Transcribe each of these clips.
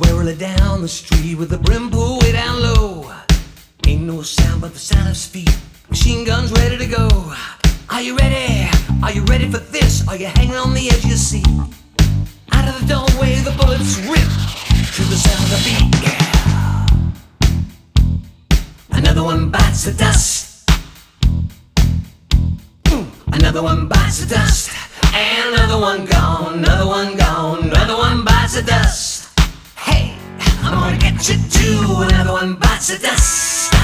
swirling down the street with the brim pulled way down low. Ain't no sound but the sound of his feet. Machine guns ready to go. Are you ready? Are you ready for this? Are you hanging on the edge of your seat? Out of the doorway the bullets rip to the sound of the beat. Yeah. Another one bites the dust. Another one bites the dust. And another one gone, another one gone, another one bites the dust. Hey, I'm gonna get you too. Another one bites the dust.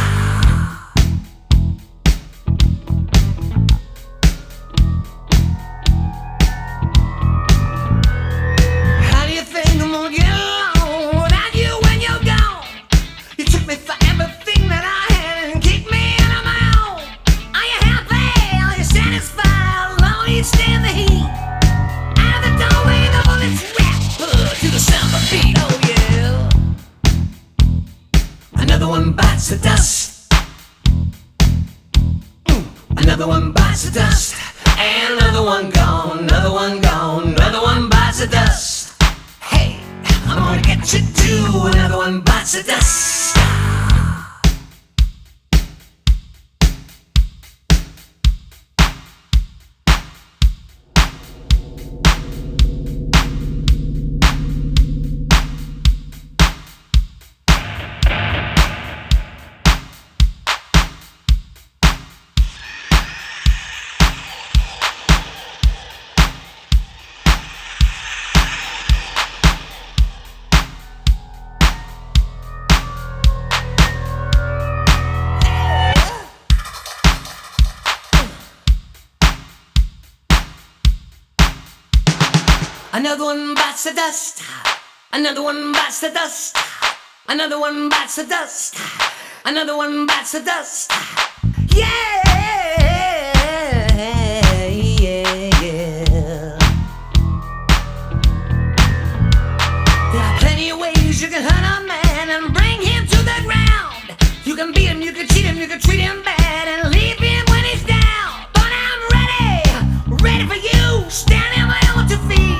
How do you think I'm gonna get along without you when you're gone? You took me for everything that I had and kicked me out of my own. Are you happy? Are you satisfied? Long you stand the heat. Out of the doorway the bullets rip to the sound of beat. Oh yeah. Another one bites the dust. Another one bites the dust. And another one gone, another one gone, another one bites the dust. Hey, I'm gonna get you too. Another one bites the dust. Another one bites the dust. Another one bites the dust. Another one bites the dust. Another one bites the dust. Yeah, yeah, yeah. There are plenty of ways you can hurt a man and bring him to the ground. You can beat him, you can cheat him, you can treat him bad and leave him when he's down. But I'm ready, ready for you. Standing there with your feet.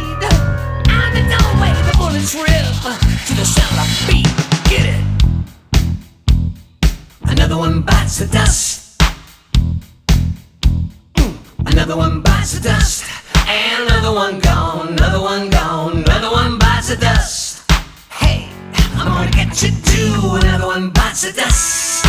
Bullets rip to the sound of beat. Get it. Another one bites the dust. Another one bites the dust. And another one gone, another one gone, another one bites the dust. Hey, I'm gonna get you too. Another one bites the dust.